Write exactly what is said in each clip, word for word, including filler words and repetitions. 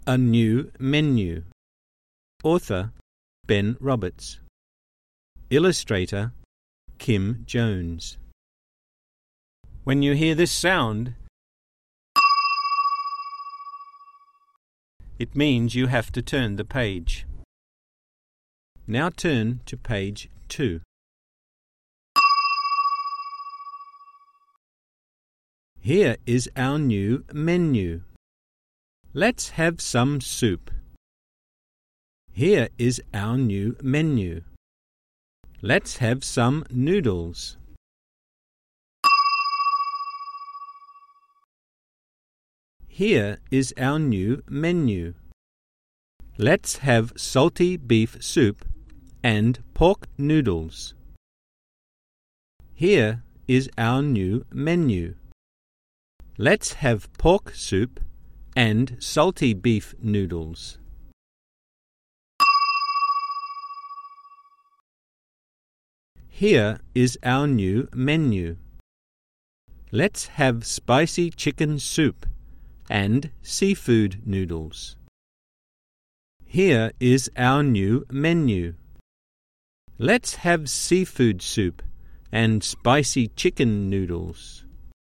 A New Menu. Author Ben Roberts. Illustrator Kim Jones. When you hear this sound, it means you have to turn the page. Now turn to page two. Here is our new menu. Let's have some soup. Here is our new menu. Let's have some noodles. Here is our new menu. Let's have salty beef soup and pork noodles. Here is our new menu. Let's have pork soup and salty beef noodles. Here is our new menu. Let's have spicy chicken soup and seafood noodles. Here is our new menu. Let's have seafood soup and spicy chicken noodles.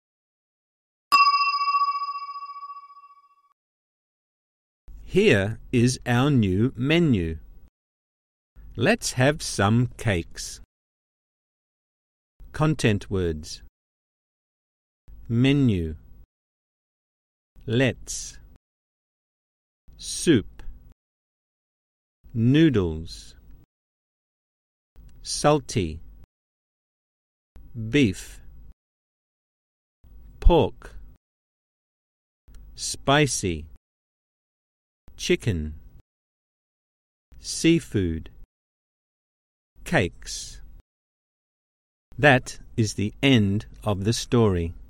Here is our new menu. Let's have some cakes. Content words: menu, let's, soup, noodles, salty, beef, pork, spicy, chicken, seafood, cakes. That is the end of the story.